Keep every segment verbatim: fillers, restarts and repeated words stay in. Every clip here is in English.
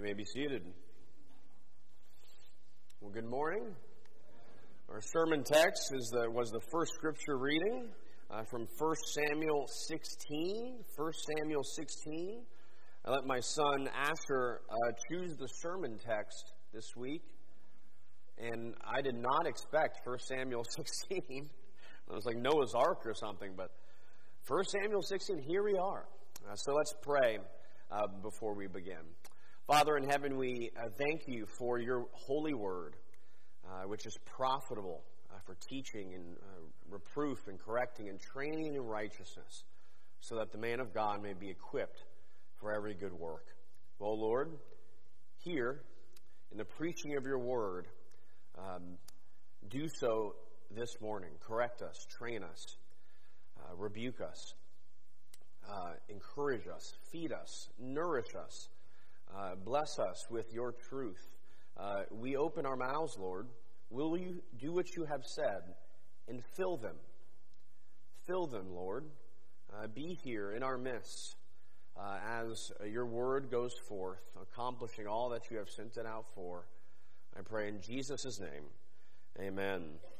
may be seated. Well, good morning. Our sermon text is the, was the first scripture reading uh, from First Samuel sixteen. First Samuel sixteen. I let my son Asher uh, choose the sermon text this week, and I did not expect First Samuel sixteen. It was like Noah's Ark or something, but First Samuel sixteen, here we are. Uh, so let's pray uh, before we begin. Father in heaven, we uh, thank you for your holy word, uh, which is profitable uh, for teaching and uh, reproof and correcting and training in righteousness, so that the man of God may be equipped for every good work. Well, Lord, here in the preaching of your word, um, do so this morning. Correct us, train us, uh, rebuke us, uh, encourage us, feed us, nourish us. Uh, bless us with your truth. Uh, we open our mouths, Lord. Will you do what you have said and fill them? Fill them, Lord. Uh, be here in our midst uh, as your word goes forth, accomplishing all that you have sent it out for. I pray in Jesus' name. Amen.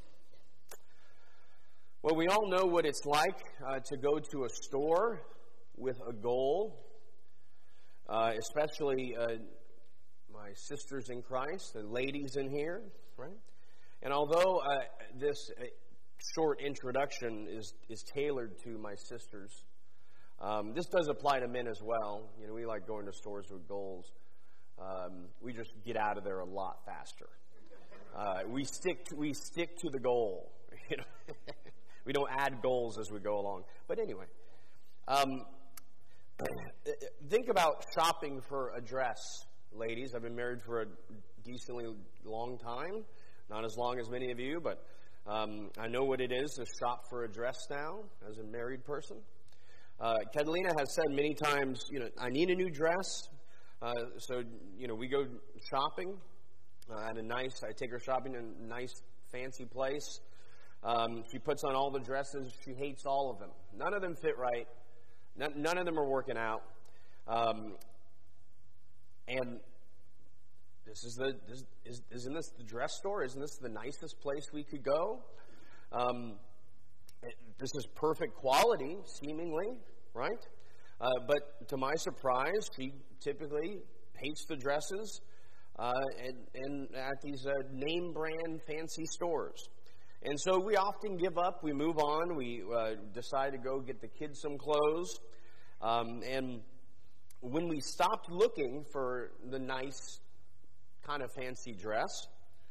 Well, we all know what it's like uh, to go to a store with a goal. Uh, especially uh, my sisters in Christ, the ladies in here, right? And although uh, this uh, short introduction is, is tailored to my sisters, um, this does apply to men as well. You know, we like going to stores with goals. Um, we just get out of there a lot faster. Uh, we stick to, we stick to the goal. You know, we don't add goals as we go along. But anyway. Um, Think about shopping for a dress, ladies. I've been married for a decently long time. Not as long as many of you, but um, I know what it is to shop for a dress now as a married person. Uh, Catalina has said many times, you know, I need a new dress. Uh, so, you know, we go shopping uh, at a nice, I take her shopping in a nice, fancy place. Um, she puts on all the dresses. She hates all of them. None of them fit right. None of them are working out, um, and this is the this, is, isn't this the dress store? Isn't this the nicest place we could go? Um, it, this is perfect quality, seemingly, right? Uh, but to my surprise, she typically hates the dresses uh, and, and at these uh, name brand fancy stores. And so we often give up, we move on, we uh, decide to go get the kids some clothes. Um, and when we stopped looking for the nice kind of fancy dress,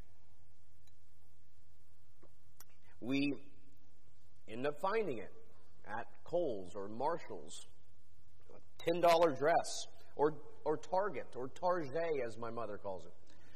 we end up finding it at Kohl's or Marshall's, a ten dollar dress, or, or Target, or Target as my mother calls it.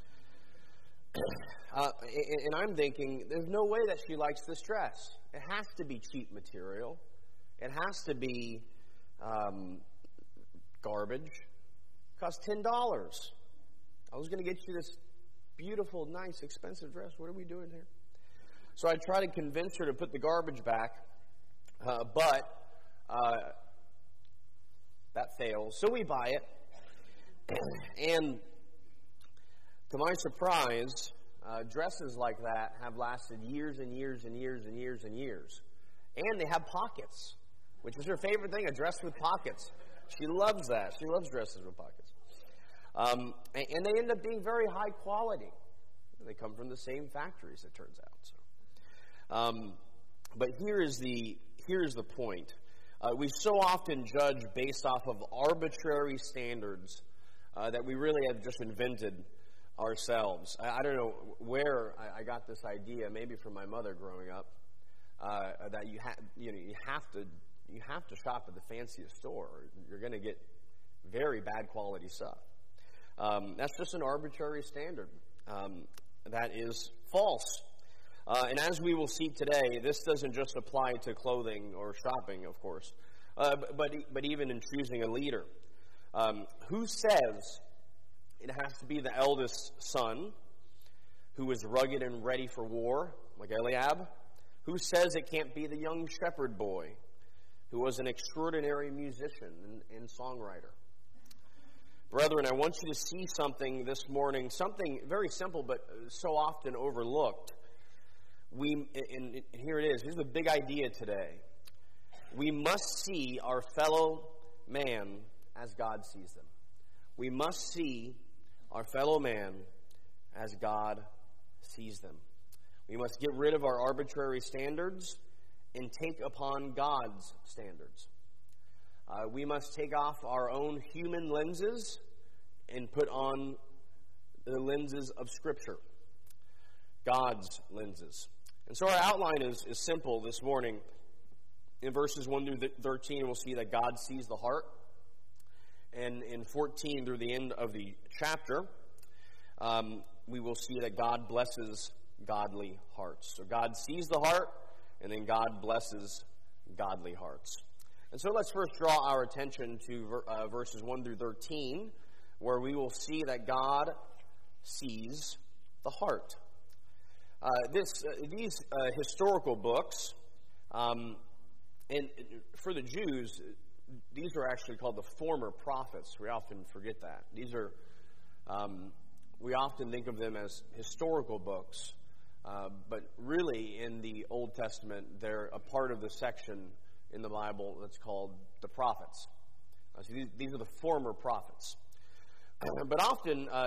Uh, and I'm thinking, there's no way that she likes this dress. It has to be cheap material. It has to be um, garbage. It costs ten dollars. I was going to get you this beautiful, nice, expensive dress. What are we doing here? So I try to convince her to put the garbage back, uh, but uh, that fails. So we buy it. And to my surprise, uh, dresses like that have lasted years and years and years and years and years. And they have pockets, which is her favorite thing, a dress with pockets. She loves that. She loves dresses with pockets. Um, and, and they end up being very high quality. They come from the same factories, it turns out. So, um, but here is the, here is the point. Uh, we so often judge based off of arbitrary standards uh, that we really have just invented ourselves. I, I don't know where I, I got this idea, maybe from my mother growing up, uh, that you have you know you have to you have to shop at the fanciest store, or you're going to get very bad quality stuff. Um, that's just an arbitrary standard um, that is false. Uh, and as we will see today, this doesn't just apply to clothing or shopping, of course, uh, but but even in choosing a leader. Um, who says it has to be the eldest son who is rugged and ready for war, like Eliab? Who says it can't be the young shepherd boy who was an extraordinary musician and, and songwriter? Brethren, I want you to see something this morning, something very simple but so often overlooked. We, and here it is. Here's the big idea today. We must see our fellow man as God sees them. We must see our fellow man as God sees them. We must get rid of our arbitrary standards and take upon God's standards. Uh, we must take off our own human lenses and put on the lenses of Scripture, God's lenses. And so our outline is, is simple this morning. In verses one through thirteen, we'll see that God sees the heart. And in fourteen through the end of the chapter, um, we will see that God blesses godly hearts. So God sees the heart, and then God blesses godly hearts. And so let's first draw our attention to uh, verses one through thirteen, where we will see that God sees the heart. Uh, this, uh, these uh, historical books, um, and for the Jews, these are actually called the former prophets. We often forget that. These are, um, we often think of them as historical books, uh, but really in the Old Testament, they're a part of the section in the Bible that's called the prophets. Uh, so these, these are the former prophets. But often, uh,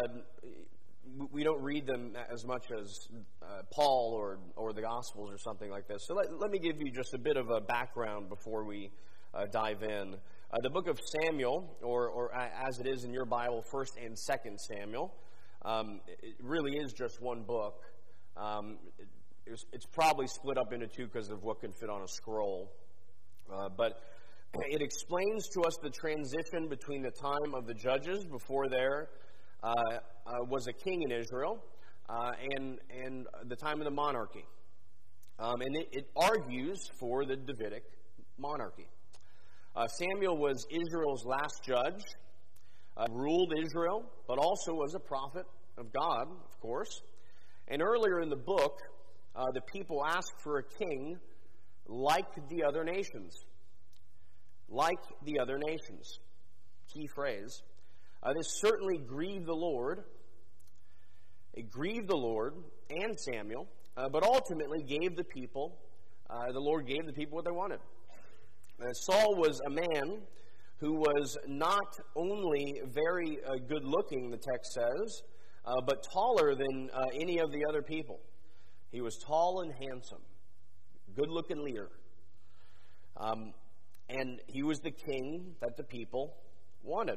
we don't read them as much as uh, Paul or or the Gospels or something like this. So let, let me give you just a bit of a background before we uh, dive in. Uh, the book of Samuel, or, or as it is in your Bible, First and Second Samuel, um, it really is just one book. Um, it, it's, it's probably split up into two because of what can fit on a scroll. Uh, but it explains to us the transition between the time of the judges before there uh, uh, was a king in Israel uh, and and the time of the monarchy. Um, and it, it argues for the Davidic monarchy. Uh, Samuel was Israel's last judge, uh, ruled Israel, but also was a prophet of God, of course. And earlier in the book, uh, the people asked for a king like the other nations. Like the other nations. Key phrase. Uh, this certainly grieved the Lord. It grieved the Lord and Samuel, uh, but ultimately gave the people, uh, the Lord gave the people what they wanted. Uh, Saul was a man who was not only very uh, good looking, the text says, uh, but taller than uh, any of the other people. He was tall and handsome, good looking leader. Um, and he was the king that the people wanted.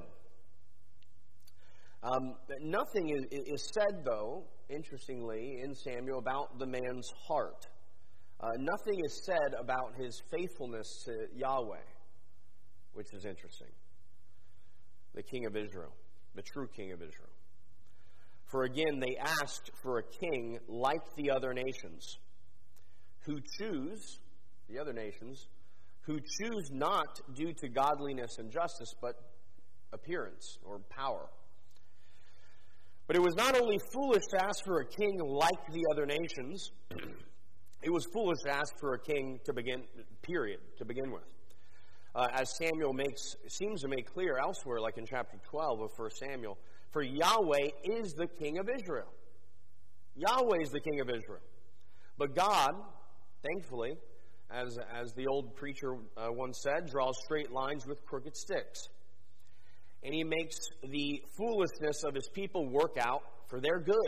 Um, nothing is, is said, though, interestingly, in Samuel about the man's heart. Uh, nothing is said about his faithfulness to Yahweh, which is interesting. The king of Israel, the true king of Israel. For again, they asked for a king like the other nations, who choose, the other nations, who choose not due to godliness and justice, but appearance or power. But it was not only foolish to ask for a king like the other nations, it was foolish to ask for a king to begin, period, to begin with. Uh, as Samuel makes seems to make clear elsewhere, like in chapter twelve of First Samuel, for Yahweh is the king of Israel. Yahweh is the king of Israel. But God, thankfully, as, as the old preacher uh, once said, draws straight lines with crooked sticks. And he makes the foolishness of his people work out for their good.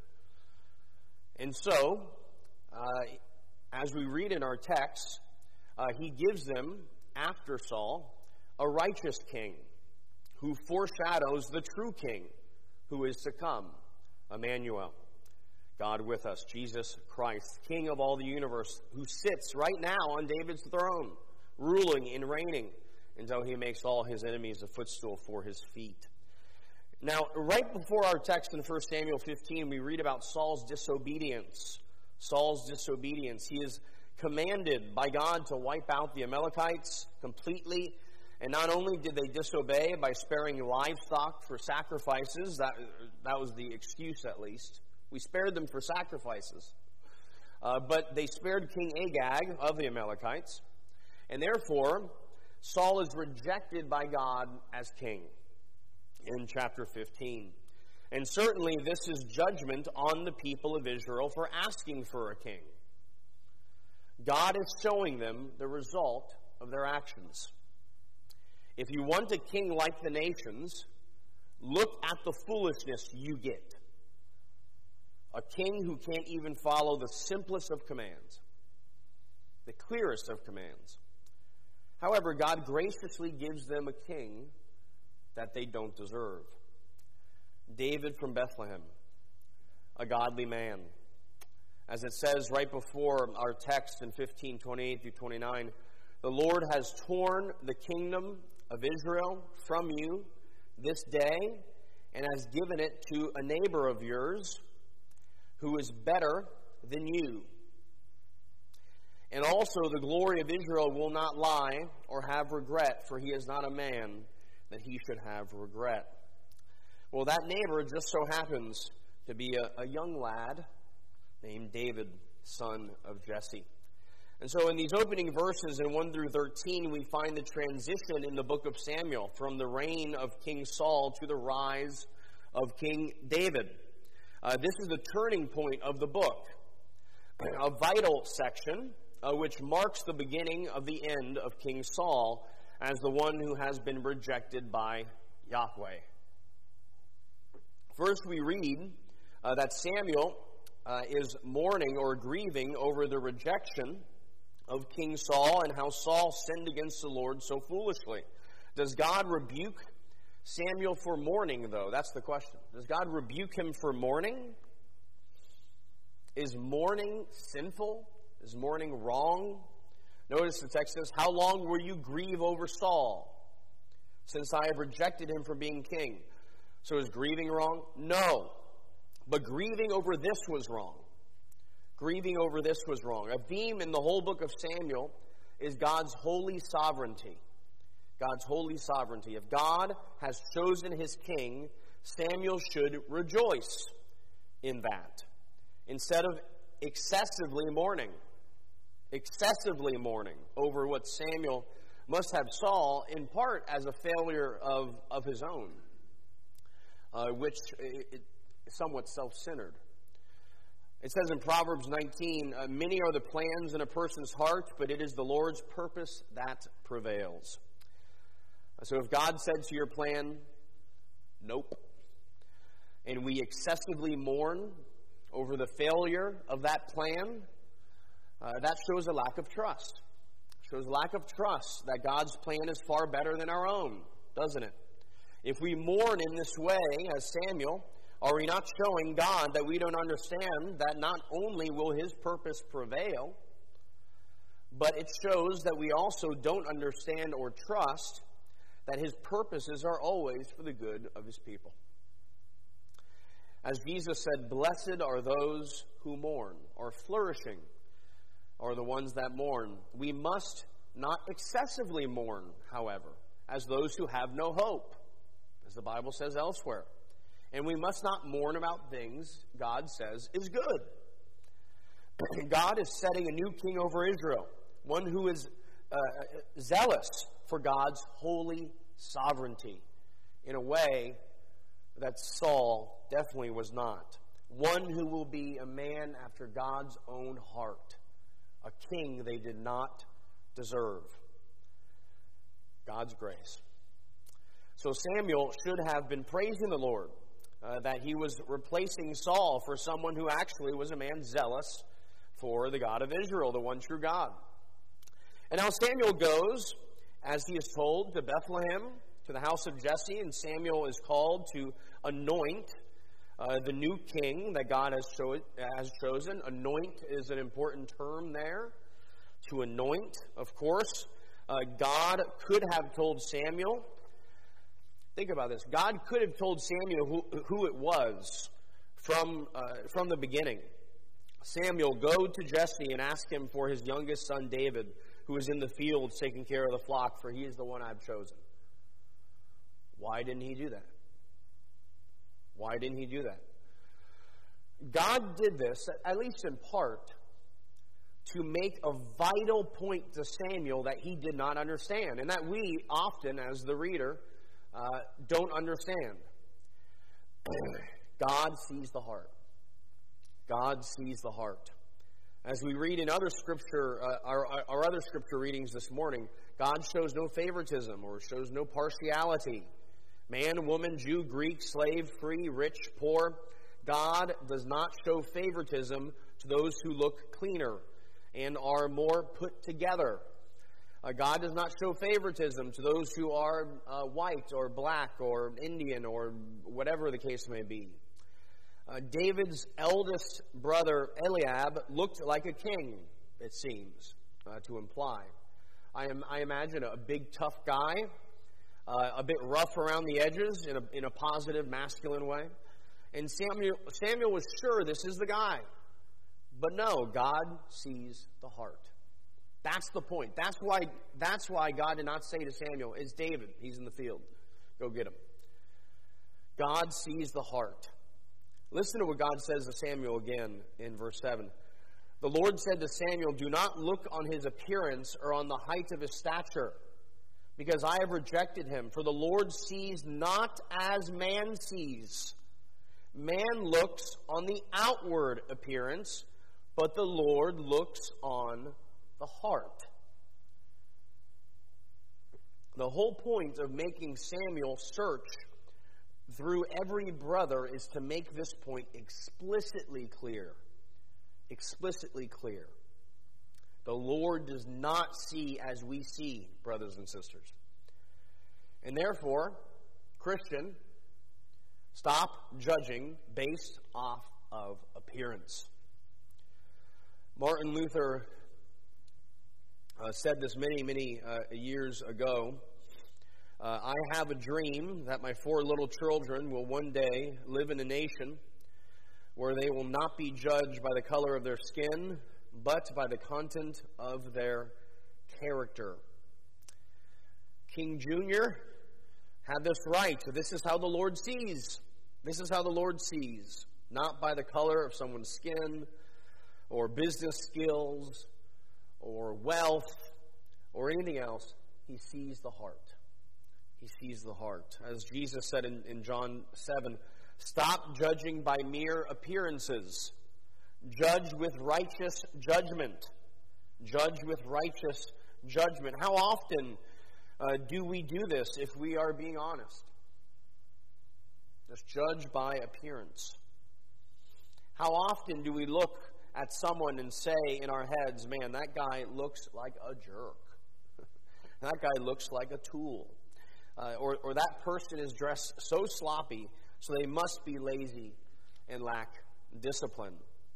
And so, uh, as we read in our text, uh, he gives them, after Saul, a righteous king who foreshadows the true king who is to come, Emmanuel, God with us, Jesus Christ, King of all the universe, who sits right now on David's throne, ruling and reigning until he makes all his enemies a footstool for his feet. Now, right before our text in First Samuel fifteen, we read about Saul's disobedience. Saul's disobedience. He is commanded by God to wipe out the Amalekites completely. And not only did they disobey by sparing livestock for sacrifices, that, that was the excuse at least. We spared them for sacrifices. Uh, but they spared King Agag of the Amalekites. And therefore, Saul is rejected by God as king. in chapter fifteen. And certainly this is judgment on the people of Israel for asking for a king. God is showing them the result of their actions. If you want a king like the nations, look at the foolishness you get. A king who can't even follow the simplest of commands, the clearest of commands. However, God graciously gives them a king that they don't deserve. David from Bethlehem, a godly man. As it says right before our text in fifteen, twenty-eight through twenty-nine, the Lord has torn the kingdom of Israel from you this day and has given it to a neighbor of yours who is better than you. And also the glory of Israel will not lie or have regret, for he is not a man that he should have regret. Well, that neighbor just so happens to be a, a young lad named David, son of Jesse. And so in these opening verses in one through thirteen, we find the transition in the book of Samuel from the reign of King Saul to the rise of King David. Uh, this is the turning point of the book, a vital section uh, which marks the beginning of the end of King Saul as the one who has been rejected by Yahweh. First, we read uh, that Samuel uh, is mourning or grieving over the rejection of King Saul and how Saul sinned against the Lord so foolishly. Does God rebuke Samuel for mourning, though? That's the question. Does God rebuke him for mourning? Is mourning sinful? Is mourning wrong? Notice the text says, "How long will you grieve over Saul, since I have rejected him from being king?" So is grieving wrong? No. But grieving over this was wrong. Grieving over this was wrong. A theme in the whole book of Samuel is God's holy sovereignty. God's holy sovereignty. If God has chosen his king, Samuel should rejoice in that, instead of excessively mourning. Excessively mourning over what Samuel must have saw, in part as a failure of, of his own, uh, which is somewhat self-centered. It says in Proverbs nineteen, uh, many are the plans in a person's heart, but it is the Lord's purpose that prevails. So if God said to your plan, nope, and we excessively mourn over the failure of that plan, uh, that shows a lack of trust. Shows a lack of trust that God's plan is far better than our own, doesn't it? If we mourn in this way, as Samuel, are we not showing God that we don't understand that not only will his purpose prevail, but it shows that we also don't understand or trust that his purposes are always for the good of his people. As Jesus said, blessed are those who mourn, or flourishing are the ones that mourn. We must not excessively mourn, however, as those who have no hope, as the Bible says elsewhere. And we must not mourn about things God says is good. God is setting a new king over Israel, one who is uh, zealous for God's holy sovereignty in a way that Saul definitely was not. One who will be a man after God's own heart, a king they did not deserve. God's grace. So Samuel should have been praising the Lord uh, that he was replacing Saul for someone who actually was a man zealous for the God of Israel, the one true God. And now Samuel goes, as he is told, to Bethlehem, to the house of Jesse, and Samuel is called to anoint uh, the new king that God has, cho- has chosen. Anoint is an important term there. To anoint, of course. Uh, God could have told Samuel, think about this, God could have told Samuel who, who it was from, uh, from the beginning. Samuel, go to Jesse and ask him for his youngest son David, who is in the fields taking care of the flock, for he is the one I've chosen. Why didn't he do that? Why didn't he do that? God did this, at least in part, to make a vital point to Samuel that he did not understand, and that we often, as the reader, uh, don't understand. God sees the heart. God sees the heart. As we read in other scripture, uh, our, our other scripture readings this morning, God shows no favoritism or shows no partiality. Man, woman, Jew, Greek, slave, free, rich, poor. God does not show favoritism to those who look cleaner and are more put together. Uh, God does not show favoritism to those who are uh, white or black or Indian or whatever the case may be. Uh, David's eldest brother, Eliab, looked like a king, it seems, uh, to imply. I, am, I imagine a big, tough guy, uh, a bit rough around the edges in a, in a positive, masculine way. And Samuel, Samuel was sure this is the guy. But no, God sees the heart. That's the point. That's why, that's why God did not say to Samuel, it's David. He's in the field. Go get him. God sees the heart. Listen to what God says to Samuel again in verse seven. The Lord said to Samuel, do not look on his appearance or on the height of his stature, because I have rejected him. For the Lord sees not as man sees. Man looks on the outward appearance, but the Lord looks on the heart. The whole point of making Samuel search through every brother is to make this point explicitly clear. Explicitly clear. The Lord does not see as we see, brothers and sisters. And therefore, Christian, stop judging based off of appearance. Martin Luther uh, said this many, many uh, years ago. Uh, I have a dream that my four little children will one day live in a nation where they will not be judged by the color of their skin, but by the content of their character. King Junior had this right. This is how the Lord sees. This is how the Lord sees. Not by the color of someone's skin, or business skills, or wealth, or anything else. He sees the heart. He sees the heart. As Jesus said in, in John seven, stop judging by mere appearances. Judge with righteous judgment. Judge with righteous judgment. How often uh, do we do this if we are being honest? Just judge by appearance. How often do we look at someone and say in our heads, man, that guy looks like a jerk. That guy looks like a tool. Uh, or, or that person is dressed so sloppy, so they must be lazy and lack discipline.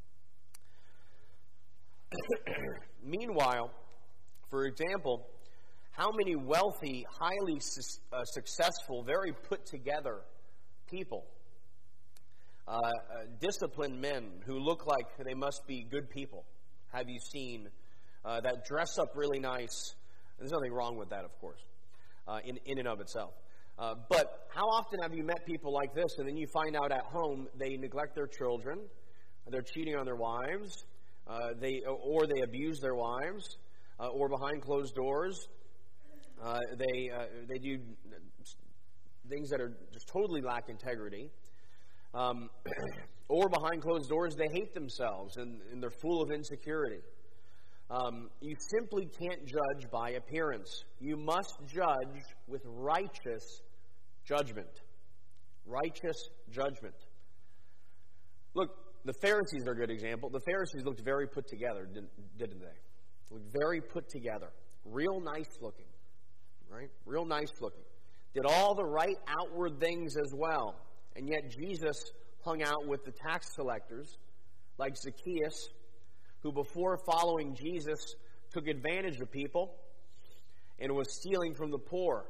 Meanwhile, for example, how many wealthy, highly su- uh, successful, very put-together people, uh, uh, disciplined men who look like they must be good people, have you seen, uh, that dress up really nice? There's nothing wrong with that, of course. Uh, in, in and of itself. Uh, but how often have you met people like this, and then you find out at home they neglect their children, they're cheating on their wives, uh, they or they abuse their wives, uh, or behind closed doors, uh, they uh, they do things that are just totally lack integrity, um, or behind closed doors they hate themselves and, and they're full of insecurity. Um, you simply can't judge by appearance. You must judge with righteous judgment. Righteous judgment. Look, the Pharisees are a good example. The Pharisees looked very put together, didn't, didn't they? Looked very put together. Real nice looking. Right? Real nice looking. Did all the right outward things as well. And yet Jesus hung out with the tax collectors, like Zacchaeus, who before following Jesus took advantage of people and was stealing from the poor.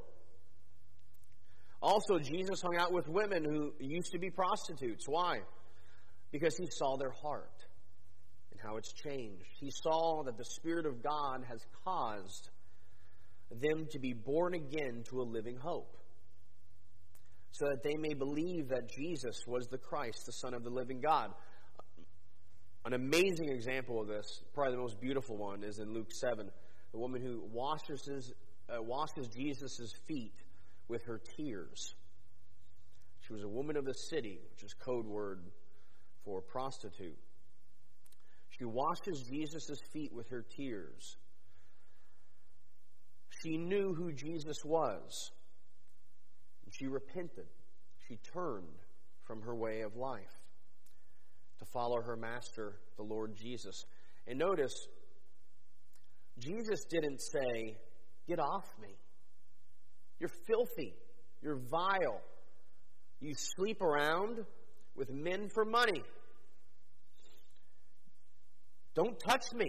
Also, Jesus hung out with women who used to be prostitutes. Why? Because he saw their heart and how it's changed. He saw that the Spirit of God has caused them to be born again to a living hope, so that they may believe that Jesus was the Christ, the Son of the living God. An amazing example of this, probably the most beautiful one, is in Luke seven. The woman who washes his, uh, washes Jesus' feet with her tears. She was a woman of the city, which is code word for prostitute. She washes Jesus' feet with her tears. She knew who Jesus was. She repented. She turned from her way of life to follow her master, the Lord Jesus. And notice, Jesus didn't say, "Get off me. You're filthy. You're vile. You sleep around with men for money. Don't touch me."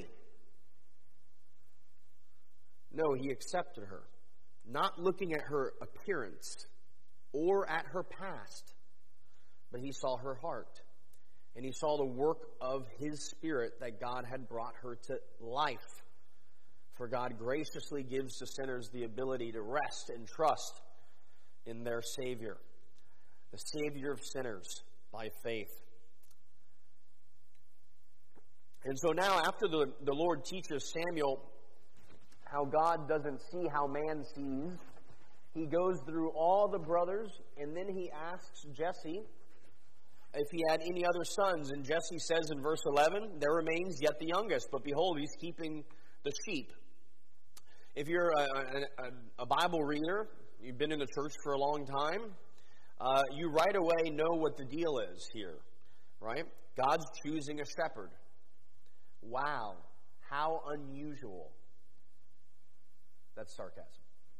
No, he accepted her, not looking at her appearance or at her past, but he saw her heart, and he saw the work of his Spirit that God had brought her to life. For God graciously gives to sinners the ability to rest and trust in their Savior, the Savior of sinners, by faith. And so now, after the, the Lord teaches Samuel how God doesn't see how man sees, he goes through all the brothers, and then he asks Jesse if he had any other sons. And Jesse says in verse eleven, "There remains yet the youngest, but behold, he's keeping the sheep." If you're a, a, a Bible reader, you've been in the church for a long time, uh, you right away know what the deal is here, right? God's choosing a shepherd. Wow, how unusual. That's sarcasm.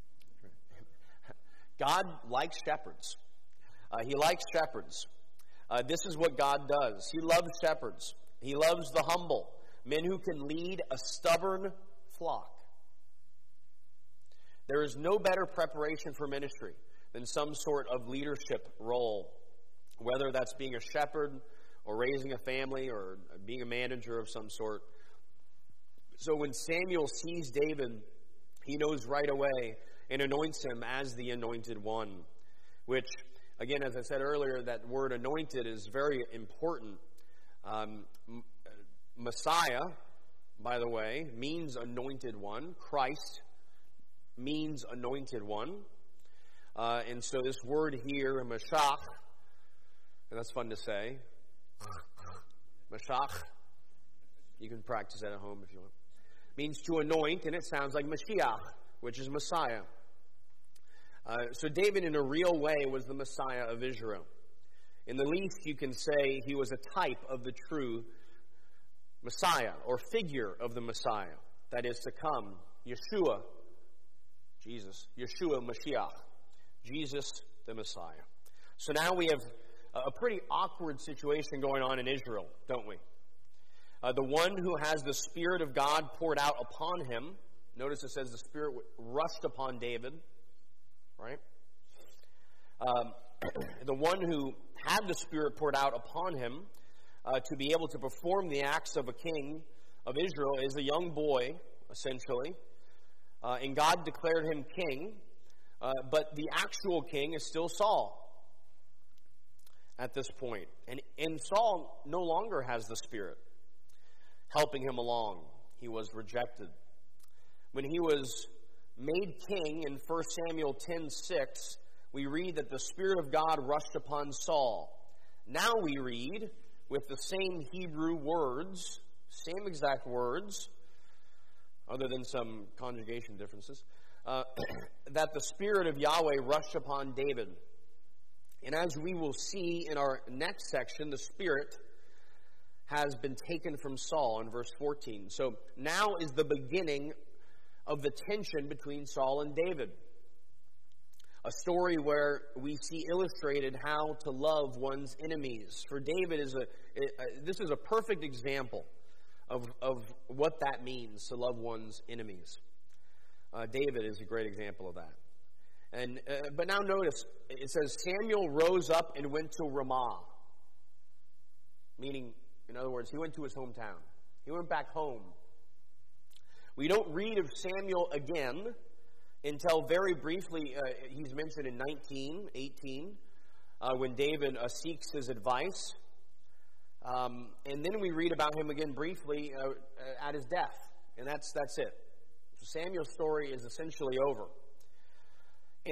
God likes shepherds. Uh, he likes shepherds. Uh, this is what God does. He loves shepherds. He loves the humble, men who can lead a stubborn flock. There is no better preparation for ministry than some sort of leadership role, whether that's being a shepherd or raising a family or being a manager of some sort. So when Samuel sees David, he knows right away and anoints him as the anointed one, which, again, as I said earlier, that word anointed is very important. Um, Messiah, by the way, means anointed one. Christ means anointed one. Uh, and so this word here, Mashach, and that's fun to say. Mashach, you can practice that at home if you want, means to anoint, and it sounds like Mashiach, which is Messiah. Uh, so David, in a real way, was the Messiah of Israel. In the least, you can say he was a type of the true Messiah, or figure of the Messiah that is to come. Yeshua, Jesus. Yeshua, Mashiach. Jesus, the Messiah. So now we have a pretty awkward situation going on in Israel, don't we? Uh, the one who has the Spirit of God poured out upon him. Notice it says the Spirit rushed upon David. Right? Um, the one who had the Spirit poured out upon him uh, to be able to perform the acts of a king of Israel is a young boy, essentially. Uh, and God declared him king. Uh, but the actual king is still Saul at this point. And, and Saul no longer has the Spirit helping him along. He was rejected. When he was made king in First Samuel ten six, we read that the Spirit of God rushed upon Saul. Now we read, with the same Hebrew words, same exact words, other than some conjugation differences, uh, that the Spirit of Yahweh rushed upon David. And as we will see in our next section, the Spirit has been taken from Saul in verse fourteen. So now is the beginning of the tension between Saul and David. A story where we see illustrated how to love one's enemies. For David, is a, a this is a perfect example of, of what that means, to love one's enemies. Uh, David is a great example of that. And uh, but now notice, it says, Samuel rose up and went to Ramah. Meaning, in other words, he went to his hometown. He went back home. We don't read of Samuel again until very briefly, uh, he's mentioned in nineteen eighteen, uh, when David uh, seeks his advice. Um, and then we read about him again briefly uh, at his death. And that's that's it. So Samuel's story is essentially over. And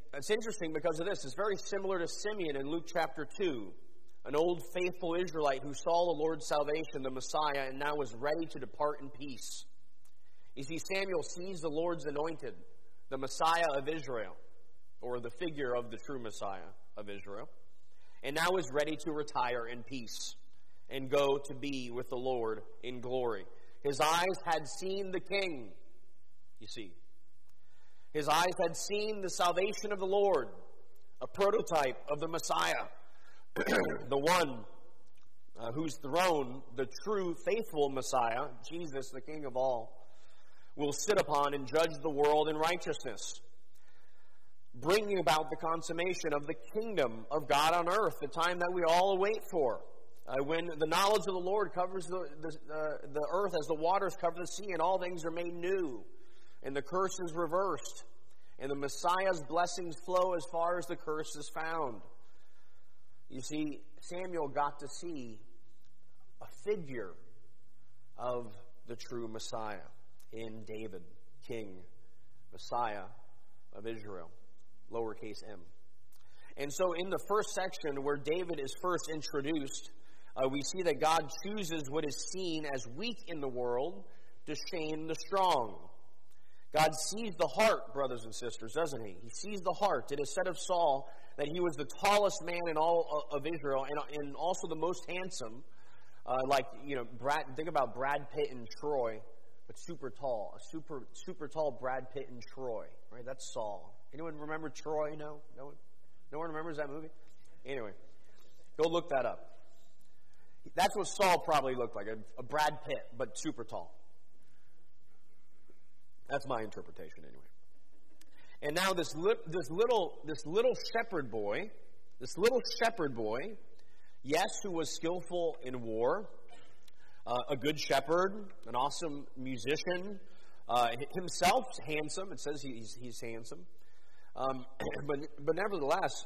it's interesting because of this. It's very similar to Simeon in Luke chapter two, an old faithful Israelite who saw the Lord's salvation, the Messiah, and now was ready to depart in peace. You see, Samuel sees the Lord's anointed, the Messiah of Israel, or the figure of the true Messiah of Israel, and now is ready to retire in peace and go to be with the Lord in glory. His eyes had seen the King, you see. His eyes had seen the salvation of the Lord, a prototype of the Messiah, the one uh, whose throne, the true, faithful Messiah, Jesus, the King of all, will sit upon and judge the world in righteousness, bringing about the consummation of the kingdom of God on earth, the time that we all await for, uh, when the knowledge of the Lord covers the, the, uh, the earth as the waters cover the sea, and all things are made new, and the curse is reversed, and the Messiah's blessings flow as far as the curse is found. You see, Samuel got to see a figure of the true Messiah in David, King, Messiah of Israel, lowercase m. And so in the first section where David is first introduced, uh, we see that God chooses what is seen as weak in the world to shame the strong. God sees the heart, brothers and sisters, doesn't he? He sees the heart. It is said of Saul that he was the tallest man in all of Israel, and, and also the most handsome. Uh, like, you know, Brad, think about Brad Pitt in Troy, but super tall. A super super tall Brad Pitt in Troy, right? That's Saul. Anyone remember Troy? No? No one? No one remembers that movie? Anyway, go look that up. That's what Saul probably looked like, a, a Brad Pitt, but super tall. That's my interpretation, anyway. And now this li- this little this little shepherd boy, this little shepherd boy, yes, who was skillful in war, uh, a good shepherd, an awesome musician, uh, himself handsome. It says he's he's handsome, um, but but nevertheless,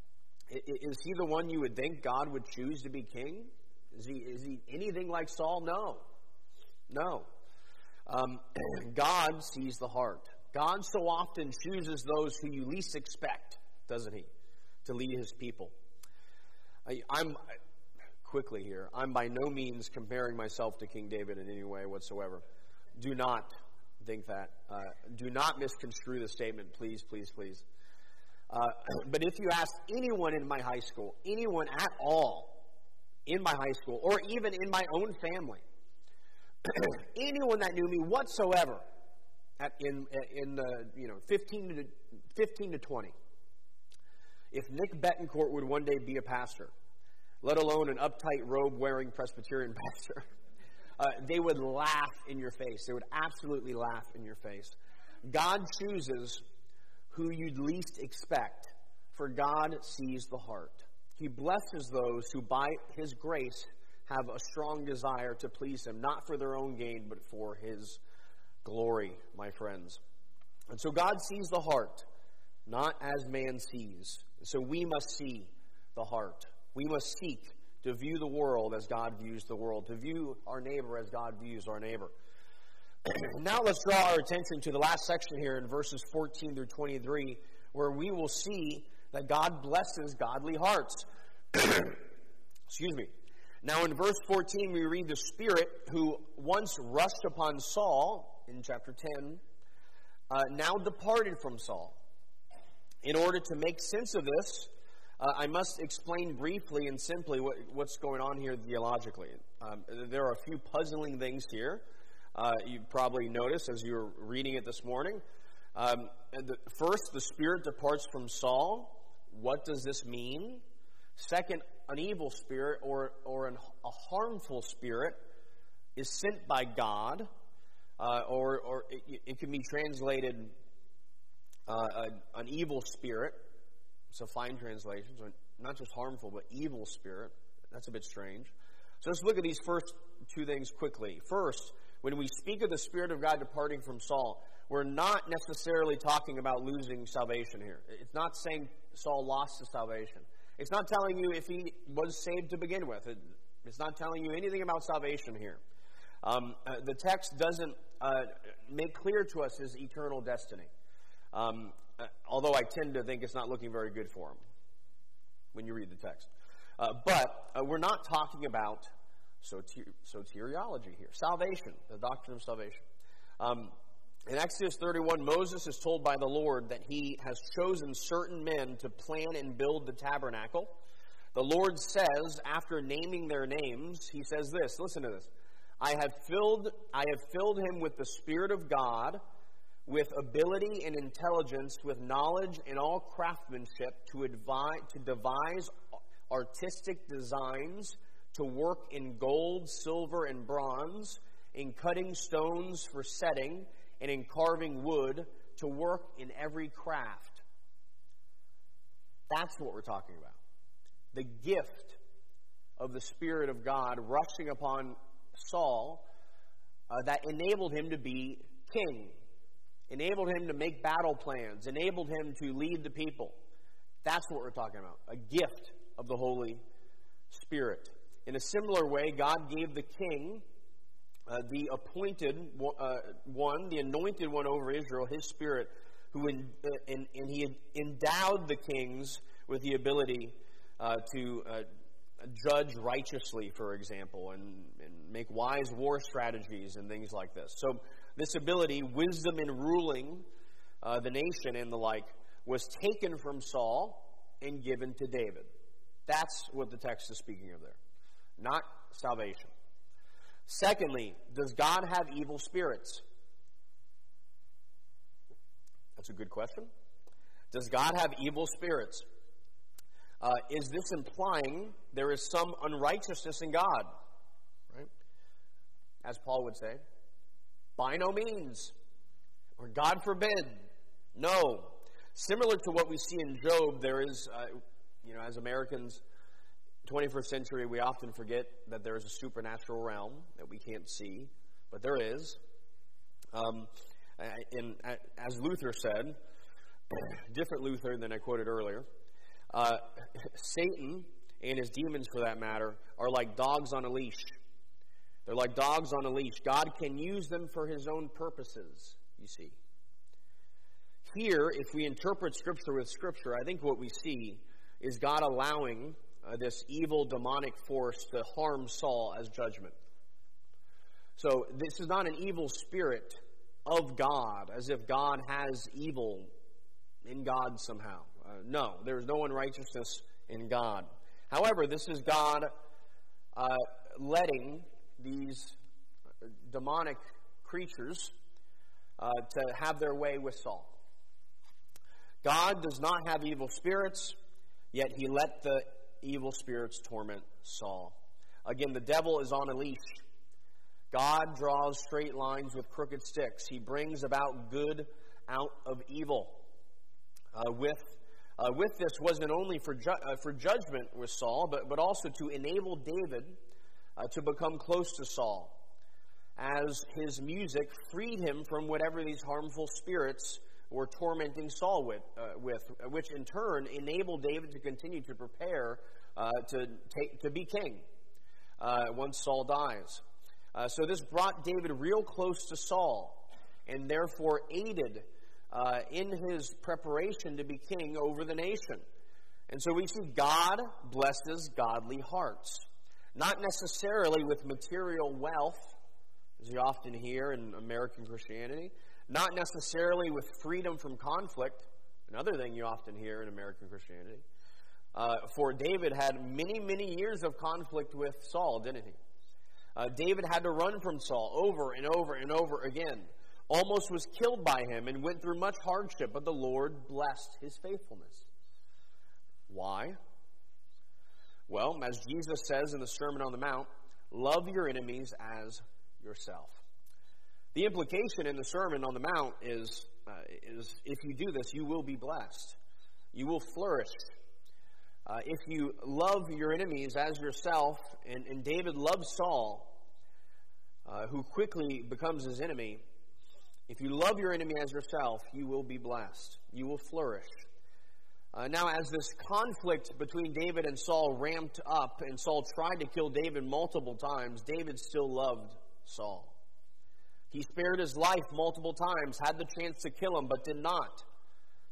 is he the one you would think God would choose to be king? Is he is he anything like Saul? No, no. Um, God sees the heart. God so often chooses those who you least expect, doesn't he, to lead his people. I, I'm, quickly here, I'm by no means comparing myself to King David in any way whatsoever. Do not think that. Uh, do not misconstrue the statement, please, please, please. Uh, but if you ask anyone in my high school, anyone at all in my high school, or even in my own family, anyone that knew me whatsoever, at, in in the you know fifteen to fifteen to twenty, if Nick Betancourt would one day be a pastor, let alone an uptight robe-wearing Presbyterian pastor, uh, they would laugh in your face. They would absolutely laugh in your face. God chooses who you'd least expect, for God sees the heart. He blesses those who, by his grace, have a strong desire to please him, not for their own gain, but for his glory, my friends. And so God sees the heart, not as man sees. So we must see the heart. We must seek to view the world as God views the world, to view our neighbor as God views our neighbor. Now let's draw our attention to the last section here in verses fourteen through twenty-three, where we will see that God blesses godly hearts. Excuse me. Now in verse fourteen we read the Spirit who once rushed upon Saul, in chapter ten, uh, now departed from Saul. In order to make sense of this, uh, I must explain briefly and simply what, what's going on here theologically. Um, there are a few puzzling things here. Uh, you probably noticed as you were reading it this morning. Um, the, first, the Spirit departs from Saul. What does this mean? Second, an evil spirit or or an, a harmful spirit is sent by God, uh, or or it, it can be translated uh, a, an evil spirit. It's a fine translation, so not just harmful, but evil spirit. That's a bit strange. So let's look at these first two things quickly. First, when we speak of the Spirit of God departing from Saul, we're not necessarily talking about losing salvation here. It's not saying Saul lost his salvation. It's not telling you if he was saved to begin with. It, it's not telling you anything about salvation here. Um, uh, the text doesn't uh, make clear to us his eternal destiny. Um, although I tend to think it's not looking very good for him when you read the text. Uh, but uh, we're not talking about soter- soteriology here. Salvation, the doctrine of salvation. Um, in Exodus thirty-one, Moses is told by the Lord that he has chosen certain men to plan and build the tabernacle. The Lord says, after naming their names, he says this, listen to this. I have filled, I have filled him with the Spirit of God, with ability and intelligence, with knowledge and all craftsmanship to advise, to devise artistic designs, to work in gold, silver, and bronze, in cutting stones for setting, and in carving wood, to work in every craft. That's what we're talking about. The gift of the Spirit of God rushing upon Saul uh, that enabled him to be king, enabled him to make battle plans, enabled him to lead the people. That's what we're talking about, a gift of the Holy Spirit. In a similar way, God gave the king, uh, the appointed uh, one, the anointed one over Israel, his Spirit, who in, uh, in, and he endowed the kings with the ability uh, to uh, judge righteously, for example, and, and make wise war strategies and things like this. So this ability, wisdom in ruling uh, the nation and the like, was taken from Saul and given to David. That's what the text is speaking of there, not salvation. Secondly, does God have evil spirits? That's a good question. Does God have evil spirits? Uh, is this implying there is some unrighteousness in God? Right? As Paul would say, by no means, or God forbid, no. Similar to what we see in Job, there is, uh, you know, as Americans, twenty-first century, we often forget that there is a supernatural realm that we can't see, but there is. Um, in, as Luther said, different Luther than I quoted earlier, uh, Satan and his demons, for that matter, are like dogs on a leash. They're like dogs on a leash. God can use them for his own purposes, you see. Here, if we interpret Scripture with Scripture, I think what we see is God allowing uh, this evil demonic force to harm Saul as judgment. So this is not an evil spirit of God, as if God has evil in God somehow. Uh, no, there is no unrighteousness in God. However, this is God uh, letting these demonic creatures uh, to have their way with Saul. God does not have evil spirits, yet he let the evil spirits torment Saul. Again, the devil is on a leash. God draws straight lines with crooked sticks. He brings about good out of evil. Uh, with uh, with this wasn't only for ju- uh, for judgment with Saul, but but also to enable David uh, to become close to Saul, as his music freed him from whatever these harmful spirits were tormenting Saul with, uh, with, which in turn enabled David to continue to prepare uh, to take to be king uh, once Saul dies. Uh, so this brought David real close to Saul, and therefore aided uh, in his preparation to be king over the nation. And so we see God blesses godly hearts, not necessarily with material wealth, as you often hear in American Christianity, not necessarily with freedom from conflict, another thing you often hear in American Christianity. Uh, for David had many, many years of conflict with Saul, didn't he? Uh, David had to run from Saul over and over and over again. Almost was killed by him and went through much hardship, but the Lord blessed his faithfulness. Why? Well, as Jesus says in the Sermon on the Mount, love your enemies as yourself. The implication in the Sermon on the Mount is, uh, is if you do this, you will be blessed. You will flourish. Uh, if you love your enemies as yourself, and, and David loved Saul, uh, who quickly becomes his enemy, if you love your enemy as yourself, you will be blessed. You will flourish. Uh, now, as this conflict between David and Saul ramped up, and Saul tried to kill David multiple times, David still loved Saul. He spared his life multiple times, had the chance to kill him, but did not.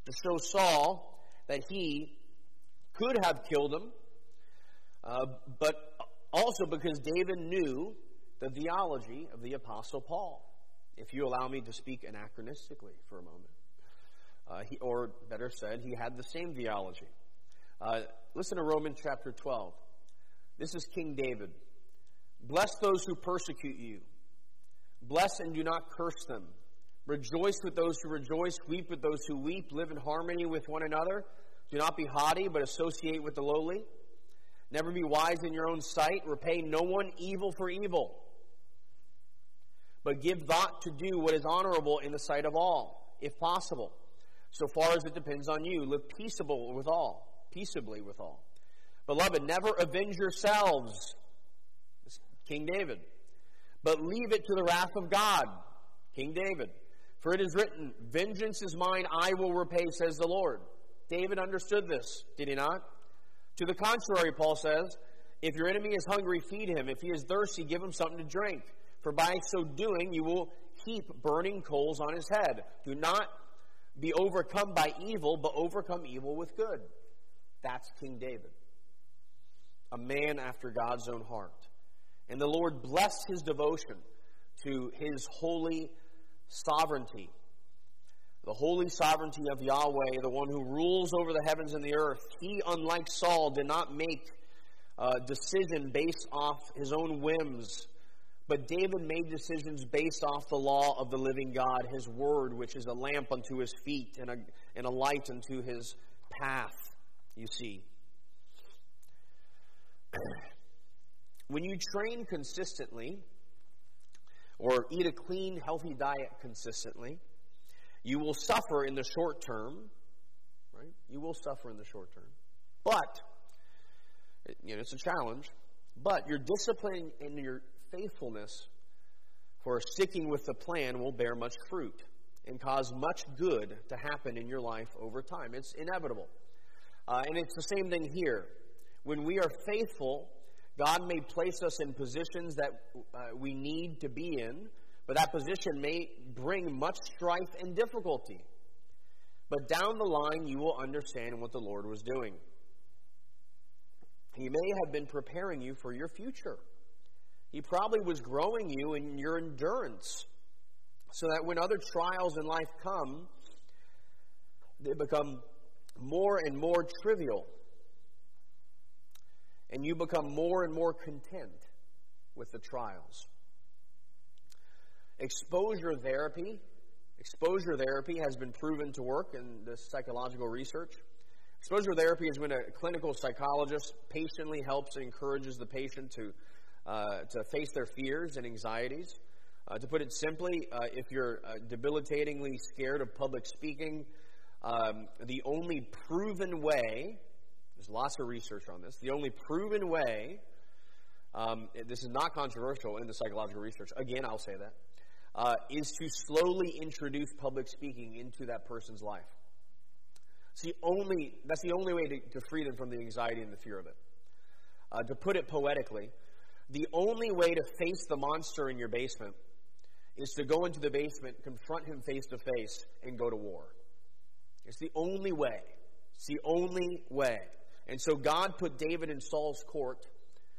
to show Saul that he could have killed him, uh, but also because David knew the theology of the Apostle Paul. If you allow me to speak anachronistically for a moment. Uh, he, or better said, he had the same theology. Uh, listen to Romans chapter twelve. This is King David. Bless those who persecute you. Bless and do not curse them. Rejoice with those who rejoice. Weep with those who weep. Live in harmony with one another. Do not be haughty, but associate with the lowly. Never be wise in your own sight. Repay no one evil for evil. But give thought to do what is honorable in the sight of all, if possible. So far as it depends on you, live peaceable with all, peaceably with all. Beloved, never avenge yourselves, King David, but leave it to the wrath of God, King David. For it is written, vengeance is mine, I will repay, says the Lord. David understood this, did he not? To the contrary, Paul says, if your enemy is hungry, feed him. If he is thirsty, give him something to drink. For by so doing, you will heap burning coals on his head. Do not be overcome by evil, but overcome evil with good. That's King David, a man after God's own heart. And the Lord blessed his devotion to his holy sovereignty. The holy sovereignty of Yahweh, the one who rules over the heavens and the earth. He, unlike Saul, did not make a decision based off his own whims, but David made decisions based off the law of the living God, his word, which is a lamp unto his feet and a, and a light unto his path, you see. When you train consistently, or eat a clean, healthy diet consistently, you will suffer in the short term, right? You will suffer in the short term. But, you know, it's a challenge, but your discipline and your faithfulness for sticking with the plan will bear much fruit and cause much good to happen in your life over time. It's inevitable. Uh, and it's the same thing here. When we are faithful, God may place us in positions that uh, we need to be in, but that position may bring much strife and difficulty. But down the line, you will understand what the Lord was doing. He may have been preparing you for your future. He probably was growing you in your endurance so that when other trials in life come, they become more and more trivial. And you become more and more content with the trials. Exposure therapy, exposure therapy has been proven to work in this psychological research. Exposure therapy is when a clinical psychologist patiently helps and encourages the patient to uh, to face their fears and anxieties. Uh, to put it simply, uh, if you're uh, debilitatingly scared of public speaking, um, the only proven way, there's lots of research on this, the only proven way, um, this is not controversial in the psychological research, again, I'll say that, uh, is to slowly introduce public speaking into that person's life. It's the only, that's the only way to, to free them from the anxiety and the fear of it. Uh, to put it poetically, the only way to face the monster in your basement is to go into the basement, confront him face to face, and go to war. It's the only way. It's the only way. And so God put David in Saul's court,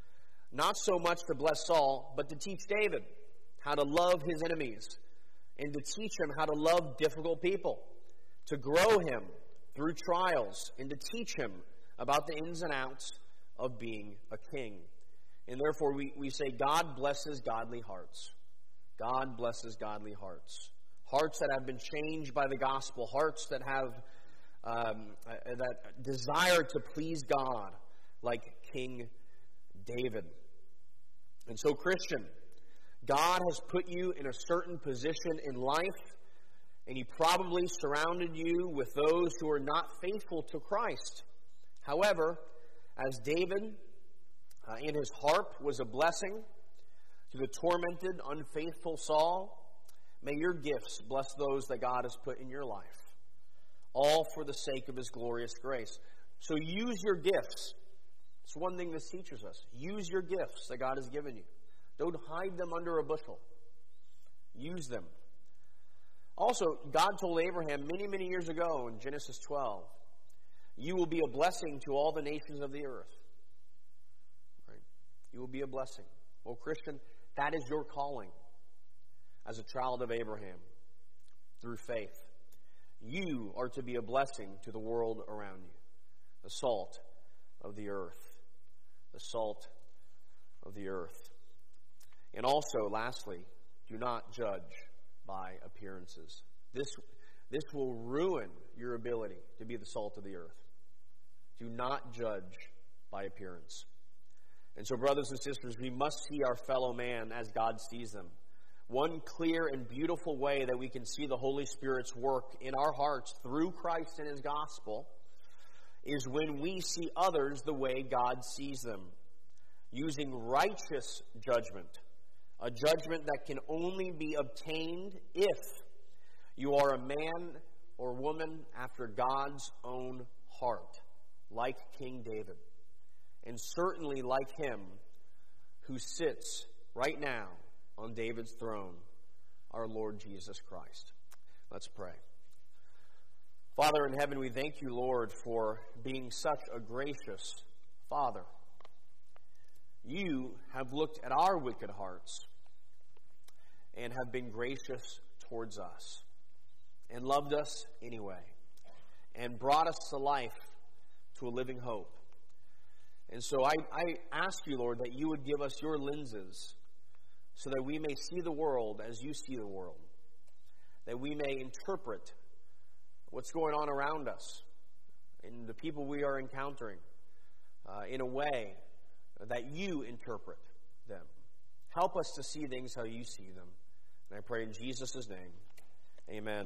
not so much to bless Saul, but to teach David how to love his enemies and to teach him how to love difficult people, to grow him through trials and to teach him about the ins and outs of being a king. And therefore we, we say God blesses godly hearts. God blesses godly hearts. Hearts that have been changed by the gospel. Hearts that have um, uh, that desire to please God like King David. And so, Christian, God has put you in a certain position in life, and He probably surrounded you with those who are not faithful to Christ. However, as David uh, in his harp was a blessing to the tormented, unfaithful Saul, may your gifts bless those that God has put in your life, all for the sake of His glorious grace. So use your gifts. It's one thing this teaches us. Use your gifts that God has given you. Don't hide them under a bushel. Use them. Also, God told Abraham many, many years ago in Genesis twelve, you will be a blessing to all the nations of the earth. Right? You will be a blessing. Well, Christian, that is your calling as a child of Abraham through faith. You are to be a blessing to the world around you. The salt of the earth. The salt of the earth. And also, lastly, do not judge by appearances. This, this will ruin your ability to be the salt of the earth. Do not judge by appearance. And so, brothers and sisters, we must see our fellow man as God sees them. One clear and beautiful way that we can see the Holy Spirit's work in our hearts through Christ and His gospel is when we see others the way God sees them, using righteous judgment, a judgment that can only be obtained if you are a man or woman after God's own heart, like King David, and certainly like him who sits right now on David's throne, our Lord Jesus Christ. Let's pray. Father in heaven, we thank you, Lord, for being such a gracious Father. You have looked at our wicked hearts and have been gracious towards us and loved us anyway and brought us to life, to a living hope. And so I, I ask you, Lord, that you would give us your lenses so that we may see the world as you see the world, that we may interpret what's going on around us and the people we are encountering uh, in a way that you interpret them. Help us to see things how you see them. And I pray in Jesus' name, amen.